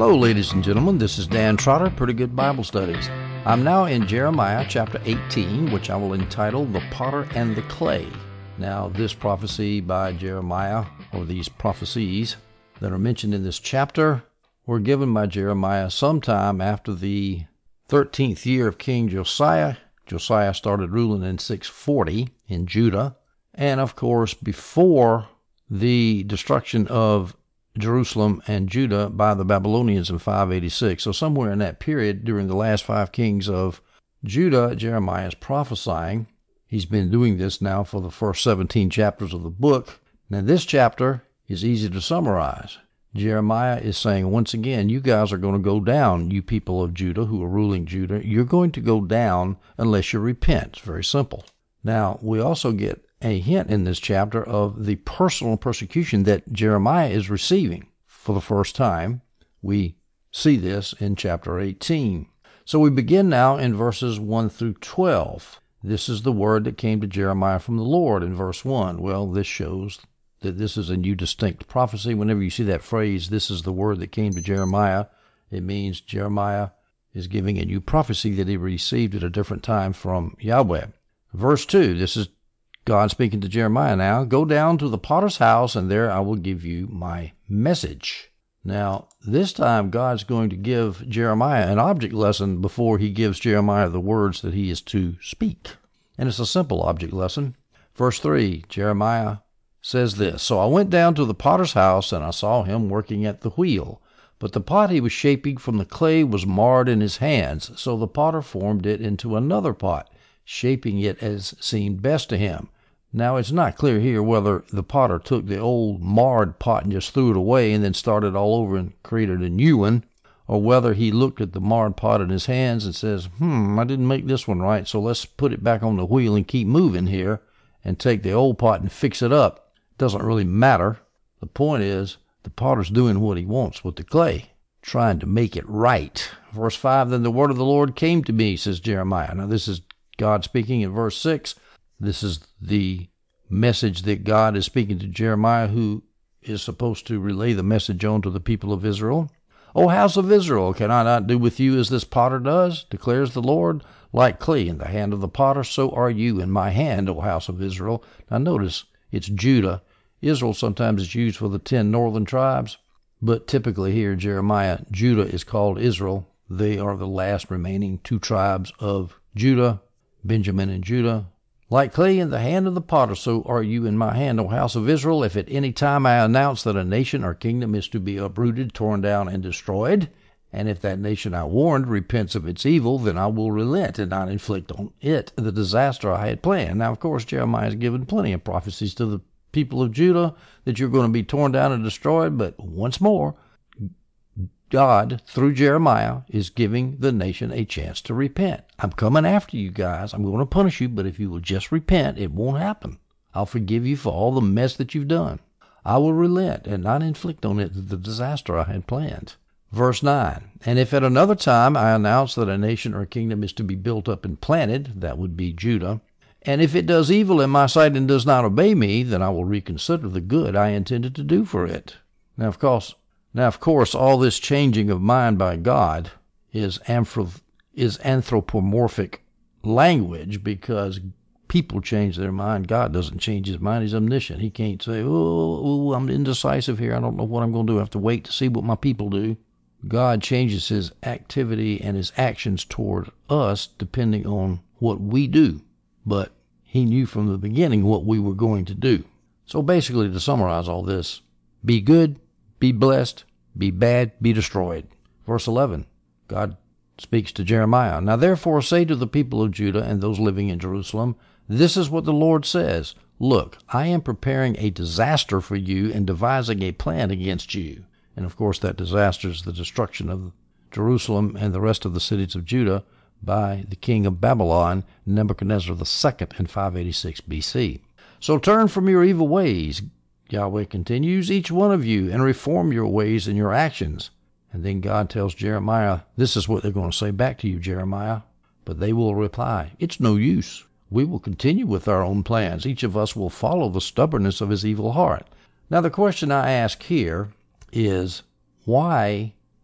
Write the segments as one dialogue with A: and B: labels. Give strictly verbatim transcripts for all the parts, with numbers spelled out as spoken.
A: Hello, ladies and gentlemen. This is Dan Trotter, Pretty Good Bible Studies. I'm now in Jeremiah chapter eighteen, which I will entitle The Potter and the Clay. Now, this prophecy by Jeremiah, or these prophecies that are mentioned in this chapter, were given by Jeremiah sometime after the thirteenth year of King Josiah. Josiah started ruling in six forty in Judah, and of course before the destruction of Jerusalem and Judah by the Babylonians in five eighty-six. So somewhere in that period, during the last five kings of Judah, Jeremiah is prophesying. He's been doing this now for the first seventeen chapters of the book. Now this chapter is easy to summarize. Jeremiah is saying, once again, you guys are going to go down, you people of Judah who are ruling Judah. You're going to go down unless you repent. It's very simple. Now, we also get a hint in this chapter of the personal persecution that Jeremiah is receiving for the first time. We see this in chapter eighteen. So we begin now in verses one through twelve. This is the word that came to Jeremiah from the Lord in verse one. Well, this shows that this is a new distinct prophecy. Whenever you see that phrase, this is the word that came to Jeremiah, it means Jeremiah is giving a new prophecy that he received at a different time from Yahweh. Verse two, this is God speaking to Jeremiah now. Go down to the potter's house, and there I will give you my message. Now, this time God's going to give Jeremiah an object lesson before he gives Jeremiah the words that he is to speak. And it's a simple object lesson. Verse three, Jeremiah says this, So I went down to the potter's house, and I saw him working at the wheel. But the pot he was shaping from the clay was marred in his hands, so the potter formed it into another pot, shaping it as seemed best to him. Now, it's not clear here whether the potter took the old marred pot and just threw it away and then started all over and created a new one, or whether he looked at the marred pot in his hands and says, hmm, I didn't make this one right, so let's put it back on the wheel and keep moving here and take the old pot and fix it up. It doesn't really matter. The point is, the potter's doing what he wants with the clay, trying to make it right. Verse five, Then the word of the Lord came to me, says Jeremiah. Now, this is God speaking in verse six. This is the message that God is speaking to Jeremiah, who is supposed to relay the message on to the people of Israel. O house of Israel, can I not do with you as this potter does, declares the Lord? Like clay in the hand of the potter, so are you in my hand, O house of Israel. Now notice, it's Judah. Israel sometimes is used for the ten northern tribes, but typically here, Jeremiah, Judah is called Israel. They are the last remaining two tribes of Judah, Benjamin and Judah. Like clay in the hand of the potter, so are you in my hand, O house of Israel. If at any time I announce that a nation or kingdom is to be uprooted, torn down, and destroyed, and if that nation I warned repents of its evil, then I will relent and not inflict on it the disaster I had planned. Now, of course, Jeremiah has given plenty of prophecies to the people of Judah that you're going to be torn down and destroyed, but once more, God, through Jeremiah, is giving the nation a chance to repent. I'm coming after you guys. I'm going to punish you, but if you will just repent, it won't happen. I'll forgive you for all the mess that you've done. I will relent and not inflict on it the disaster I had planned. Verse nine, And if at another time I announce that a nation or kingdom is to be built up and planted, that would be Judah, and if it does evil in my sight and does not obey me, then I will reconsider the good I intended to do for it. Now, of course, Now, of course, all this changing of mind by God is amphro- is anthropomorphic language, because people change their mind. God doesn't change his mind. He's omniscient. He can't say, oh, oh, I'm indecisive here. I don't know what I'm going to do. I have to wait to see what my people do. God changes his activity and his actions toward us depending on what we do. But he knew from the beginning what we were going to do. So basically, to summarize all this, be good, be blessed, be bad, be destroyed. Verse eleven, God speaks to Jeremiah. Now therefore say to the people of Judah and those living in Jerusalem, This is what the Lord says. Look, I am preparing a disaster for you and devising a plan against you. And of course that disaster is the destruction of Jerusalem and the rest of the cities of Judah by the king of Babylon, Nebuchadnezzar the second, in five eighty-six B C. So turn from your evil ways, Yahweh continues, each one of you, and reform your ways and your actions. And then God tells Jeremiah, this is what they're going to say back to you, Jeremiah. But they will reply, it's no use. We will continue with our own plans. Each of us will follow the stubbornness of his evil heart. Now, the question I ask here is, why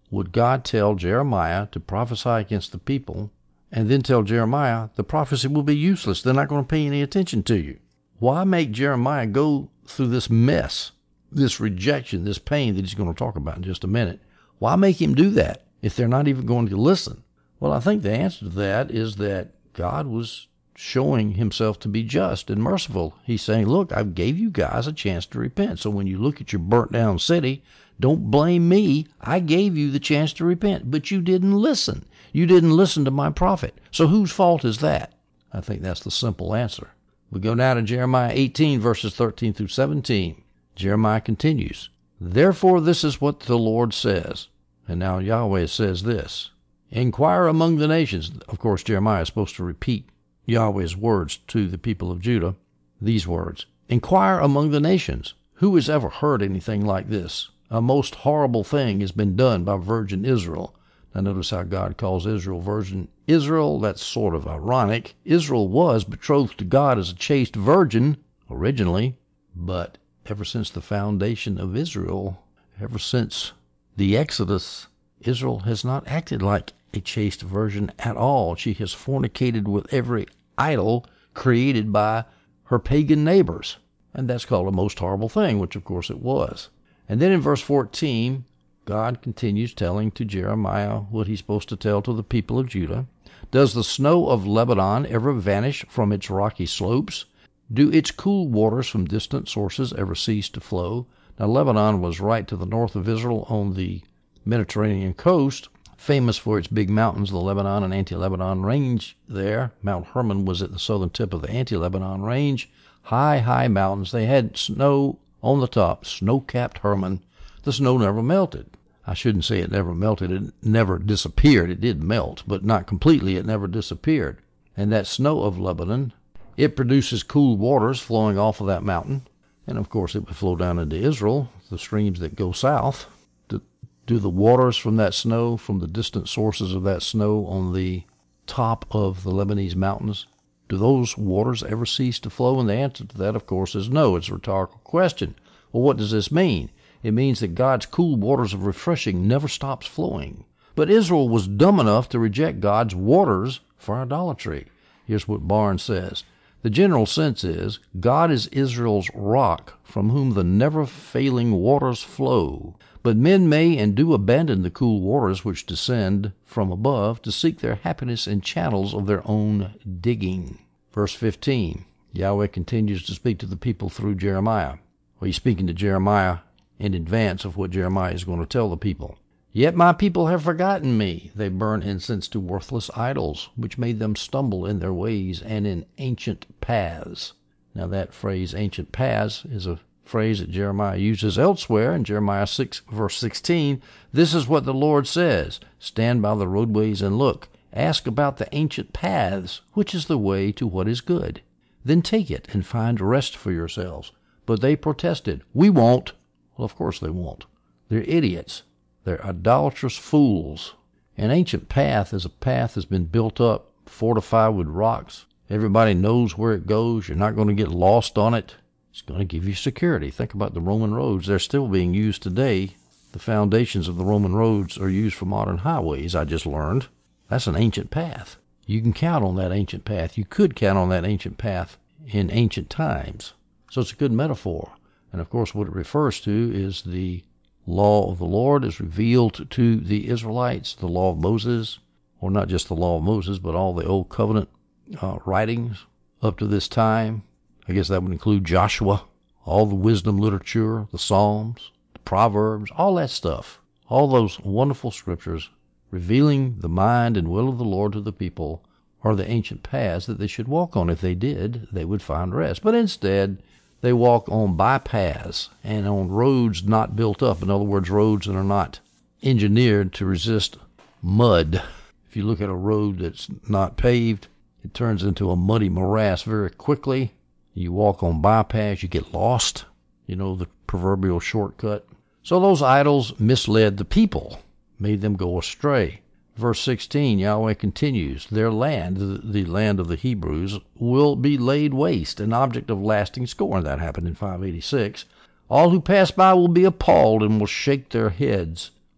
A: would God tell Jeremiah to prophesy against the people and then tell Jeremiah the prophecy will be useless? They're not going to pay any attention to you. Why make Jeremiah go through this mess, this rejection, this pain that he's going to talk about in just a minute? Why make him do that if they're not even going to listen? Well, I think the answer to that is that God was showing himself to be just and merciful. He's saying, look, I gave you guys a chance to repent. So when you look at your burnt down city, don't blame me. I gave you the chance to repent, but you didn't listen. You didn't listen to my prophet. So whose fault is that? I think that's the simple answer. We go now to Jeremiah eighteen, verses thirteen through seventeen. Jeremiah continues, therefore this is what the Lord says. And now Yahweh says this, inquire among the nations. Of course, Jeremiah is supposed to repeat Yahweh's words to the people of Judah. These words, inquire among the nations. Who has ever heard anything like this? A most horrible thing has been done by virgin Israel. Now notice how God calls Israel virgin Israel. That's sort of ironic. Israel was betrothed to God as a chaste virgin originally, but ever since the foundation of Israel, ever since the Exodus, Israel has not acted like a chaste virgin at all. She has fornicated with every idol created by her pagan neighbors. And that's called a most horrible thing, which of course it was. And then in verse fourteen, God continues telling to Jeremiah what he's supposed to tell to the people of Judah. Does the snow of Lebanon ever vanish from its rocky slopes? Do its cool waters from distant sources ever cease to flow? Now, Lebanon was right to the north of Israel on the Mediterranean coast, famous for its big mountains, the Lebanon and Anti-Lebanon range there. Mount Hermon was at the southern tip of the Anti-Lebanon range. High, high mountains. They had snow on the top, snow-capped Hermon. The snow never melted. I shouldn't say it never melted. It never disappeared. It did melt, but not completely. It never disappeared. And that snow of Lebanon, it produces cool waters flowing off of that mountain. And, of course, it would flow down into Israel, the streams that go south. Do, do the waters from that snow, from the distant sources of that snow on the top of the Lebanese mountains, do those waters ever cease to flow? And the answer to that, of course, is no. It's a rhetorical question. Well, what does this mean? It means that God's cool waters of refreshing never stops flowing. But Israel was dumb enough to reject God's waters for idolatry. Here's what Barnes says. The general sense is, God is Israel's rock from whom the never-failing waters flow. But men may and do abandon the cool waters which descend from above to seek their happiness in channels of their own digging. Verse fifteen, Yahweh continues to speak to the people through Jeremiah. Well, he's speaking to Jeremiah in advance of what Jeremiah is going to tell the people. Yet my people have forgotten me. They burn incense to worthless idols, which made them stumble in their ways and in ancient paths. Now that phrase, ancient paths, is a phrase that Jeremiah uses elsewhere in Jeremiah six, verse sixteen. This is what the Lord says, stand by the roadways and look. Ask about the ancient paths, which is the way to what is good. Then take it and find rest for yourselves. But they protested, we won't. Well, of course they won't. They're idiots. They're idolatrous fools. An ancient path is a path that's been built up, fortified with rocks. Everybody knows where it goes. You're not going to get lost on it. It's going to give you security. Think about the Roman roads. They're still being used today. The foundations of the Roman roads are used for modern highways, I just learned. That's an ancient path. You can count on that ancient path. You could count on that ancient path in ancient times. So it's a good metaphor. And, of course, what it refers to is the law of the Lord is revealed to the Israelites, the law of Moses, or not just the law of Moses, but all the Old Covenant uh, writings up to this time. I guess that would include Joshua, all the wisdom literature, the Psalms, the Proverbs, all that stuff. All those wonderful scriptures revealing the mind and will of the Lord to the people are the ancient paths that they should walk on. If they did, they would find rest. But instead, they walk on bypaths and on roads not built up. In other words, roads that are not engineered to resist mud. If you look at a road that's not paved, it turns into a muddy morass very quickly. You walk on bypaths, you get lost. You know, the proverbial shortcut. So those idols misled the people, made them go astray. Verse sixteen, Yahweh continues, their land, the land of the Hebrews, will be laid waste, an object of lasting scorn. That happened in five eighty-six. All who pass by will be appalled and will shake their heads.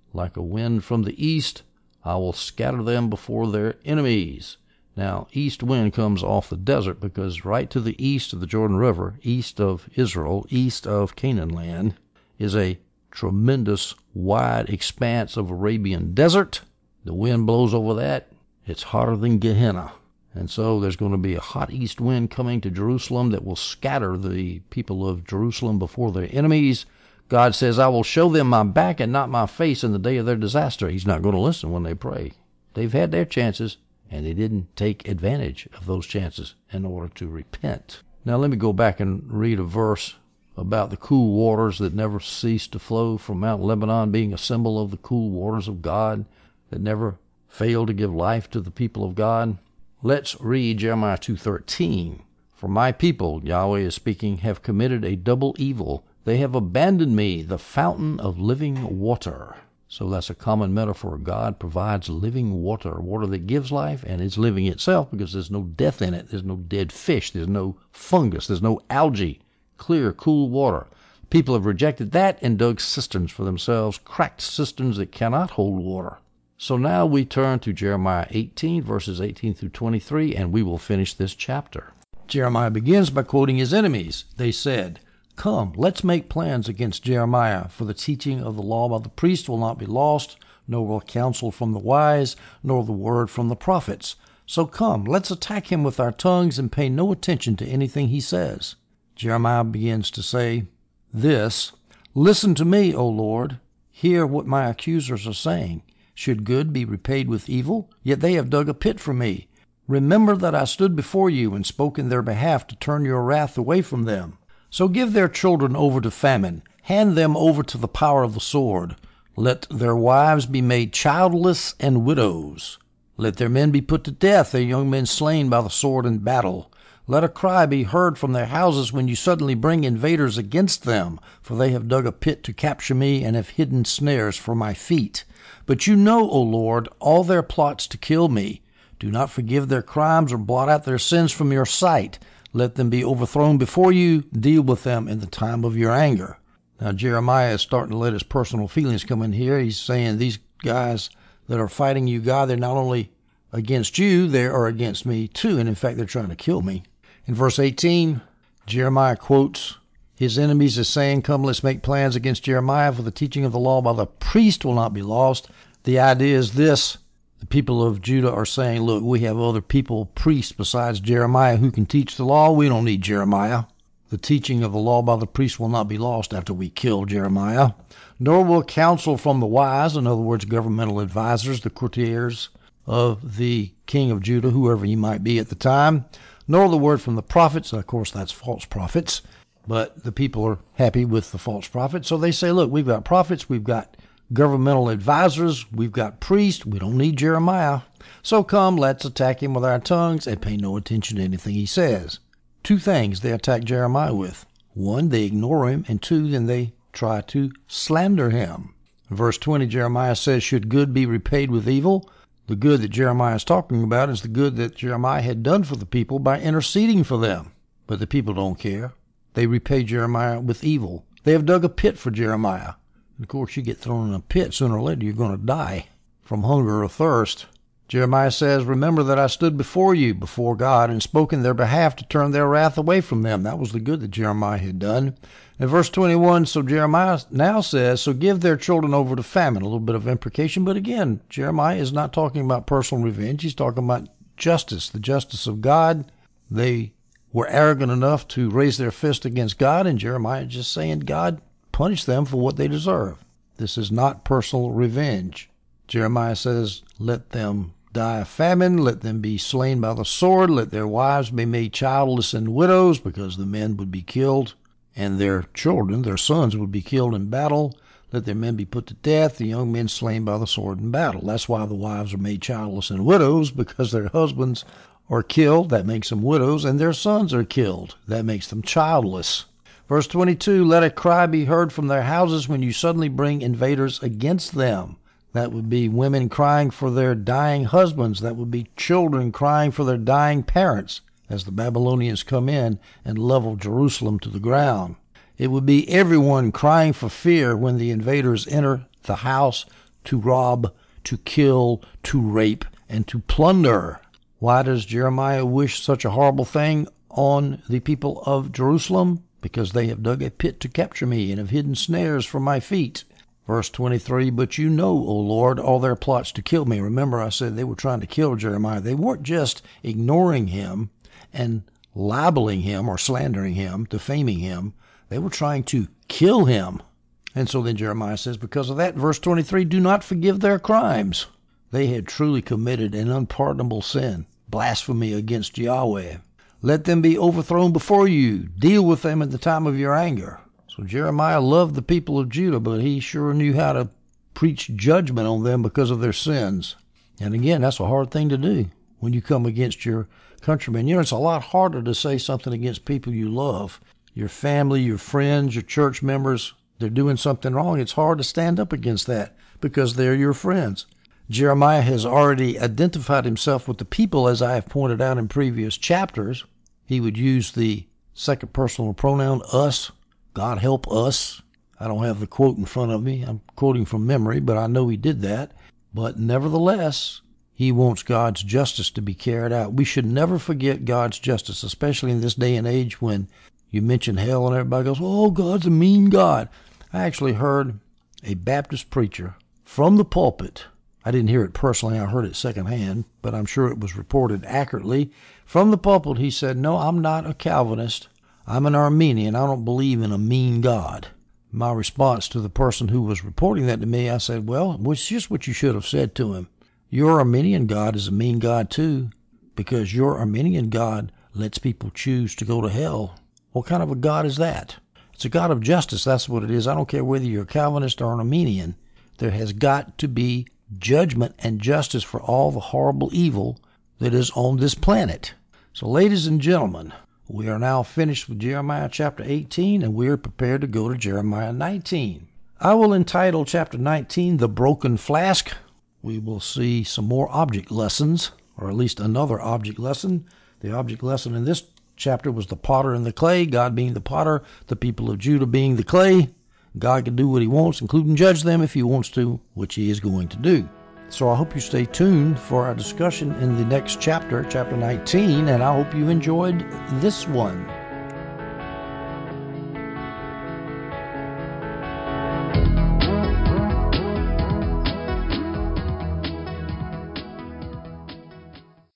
A: Like a wind from the east, I will scatter them before their enemies. Now, east wind comes off the desert because right to the east of the Jordan River, east of Israel, east of Canaan land, is a tremendous wide expanse of Arabian desert. The wind blows over that. It's hotter than Gehenna. And so there's going to be a hot east wind coming to Jerusalem that will scatter the people of Jerusalem before their enemies. God says, I will show them my back and not my face in the day of their disaster. He's not going to listen when they pray. They've had their chances, and they didn't take advantage of those chances in order to repent. Now let me go back and read a verse about the cool waters that never cease to flow from Mount Lebanon, being a symbol of the cool waters of God that never fail to give life to the people of God. Let's read Jeremiah two thirteen. For my people, Yahweh is speaking, have committed a double evil. They have abandoned me, the fountain of living water. So that's a common metaphor. God provides living water, water that gives life, and it's living itself because there's no death in it. There's no dead fish. There's no fungus. There's no algae. Clear, cool water. People have rejected that and dug cisterns for themselves, cracked cisterns that cannot hold water. So now we turn to Jeremiah eighteen, verses eighteen through twenty-three, and we will finish this chapter. Jeremiah begins by quoting his enemies. They said, Come, let's make plans against Jeremiah, for the teaching of the law by the priest will not be lost, nor will counsel from the wise, nor the word from the prophets. So come, let's attack him with our tongues and pay no attention to anything he says. Jeremiah begins to say this, Listen to me, O Lord. Hear what my accusers are saying. Should good be repaid with evil? Yet they have dug a pit for me. Remember that I stood before you and spoke in their behalf to turn your wrath away from them. So give their children over to famine. Hand them over to the power of the sword. Let their wives be made childless and widows. Let their men be put to death, their young men slain by the sword in battle. Let a cry be heard from their houses when you suddenly bring invaders against them, for they have dug a pit to capture me and have hidden snares for my feet. But you know, O Lord, all their plots to kill me. Do not forgive their crimes or blot out their sins from your sight. Let them be overthrown before you. Deal with them in the time of your anger. Now, Jeremiah is starting to let his personal feelings come in here. He's saying these guys that are fighting you, God, they're not only against you, they are against me too. And in fact, they're trying to kill me. In verse eighteen, Jeremiah quotes his enemies as saying, Come, let's make plans against Jeremiah, for the teaching of the law by the priest will not be lost. The idea is this. The people of Judah are saying, look, we have other people, priests besides Jeremiah, who can teach the law. We don't need Jeremiah. The teaching of the law by the priest will not be lost after we kill Jeremiah. Nor will counsel from the wise, in other words, governmental advisors, the courtiers of the king of Judah, whoever he might be at the time, nor the word from the prophets. Of course, that's false prophets. But the people are happy with the false prophets. So they say, look, we've got prophets, we've got governmental advisors, we've got priests, we don't need Jeremiah. So come, let's attack him with our tongues and pay no attention to anything he says. Two things they attack Jeremiah with. One, they ignore him, and two, then they try to slander him. In verse twenty, Jeremiah says, should good be repaid with evil? The good that Jeremiah is talking about is the good that Jeremiah had done for the people by interceding for them. But the people don't care. They repay Jeremiah with evil. They have dug a pit for Jeremiah. And of course, you get thrown in a pit, sooner or later you're going to die from hunger or thirst. Jeremiah says, remember that I stood before you, before God, and spoke in their behalf to turn their wrath away from them. That was the good that Jeremiah had done. In verse twenty-one, so Jeremiah now says, so give their children over to famine. A little bit of imprecation, but again, Jeremiah is not talking about personal revenge. He's talking about justice, the justice of God. They were arrogant enough to raise their fist against God, and Jeremiah is just saying, God, punish them for what they deserve. This is not personal revenge. Jeremiah says, let them die of famine, let them be slain by the sword, let their wives be made childless and widows, because the men would be killed, and their children, their sons, would be killed in battle. Let their men be put to death, the young men slain by the sword in battle. That's why the wives are made childless and widows, because their husbands are killed. That makes them widows, and their sons are killed. That makes them childless. Verse twenty-two, let a cry be heard from their houses when you suddenly bring invaders against them. That would be women crying for their dying husbands. That would be children crying for their dying parents as the Babylonians come in and level Jerusalem to the ground. It would be everyone crying for fear when the invaders enter the house to rob, to kill, to rape, and to plunder. Why does Jeremiah wish such a horrible thing on the people of Jerusalem? Because they have dug a pit to capture me and have hidden snares for my feet. Verse twenty-three, but you know, O Lord, all their plots to kill me. Remember, I said they were trying to kill Jeremiah. They weren't just ignoring him and libeling him or slandering him, defaming him. They were trying to kill him. And so then Jeremiah says, because of that, verse twenty-three, do not forgive their crimes. They had truly committed an unpardonable sin, blasphemy against Yahweh. Let them be overthrown before you. Deal with them at the time of your anger. So Jeremiah loved the people of Judah, but he sure knew how to preach judgment on them because of their sins. And again, that's a hard thing to do when you come against your countrymen. You know, it's a lot harder to say something against people you love. Your family, your friends, your church members, they're doing something wrong. It's hard to stand up against that because they're your friends. Jeremiah has already identified himself with the people, as I have pointed out in previous chapters. He would use the second personal pronoun, us. God help us. I don't have the quote in front of me. I'm quoting from memory, but I know he did that. But nevertheless, he wants God's justice to be carried out. We should never forget God's justice, especially in this day and age when you mention hell and everybody goes, oh, God's a mean God. I actually heard a Baptist preacher from the pulpit. I didn't hear it personally. I heard it secondhand, but I'm sure it was reported accurately. From the pulpit, he said, no, I'm not a Calvinist. I'm an Arminian. I don't believe in a mean God. My response to the person who was reporting that to me, I said, well, it's just what you should have said to him. Your Arminian God is a mean God too, because your Arminian God lets people choose to go to hell. What kind of a God is that? It's a God of justice. That's what it is. I don't care whether you're a Calvinist or an Arminian. There has got to be judgment and justice for all the horrible evil that is on this planet. So, ladies and gentlemen, we are now finished with Jeremiah chapter eighteen, and we are prepared to go to Jeremiah nineteen. I will entitle chapter nineteen, The Broken Flask. We will see some more object lessons, or at least another object lesson. The object lesson in this chapter was the potter and the clay, God being the potter, the people of Judah being the clay. God can do what he wants, including judge them if he wants to, which he is going to do. So I hope you stay tuned for our discussion in the next chapter, chapter nineteen, and I hope you enjoyed this one.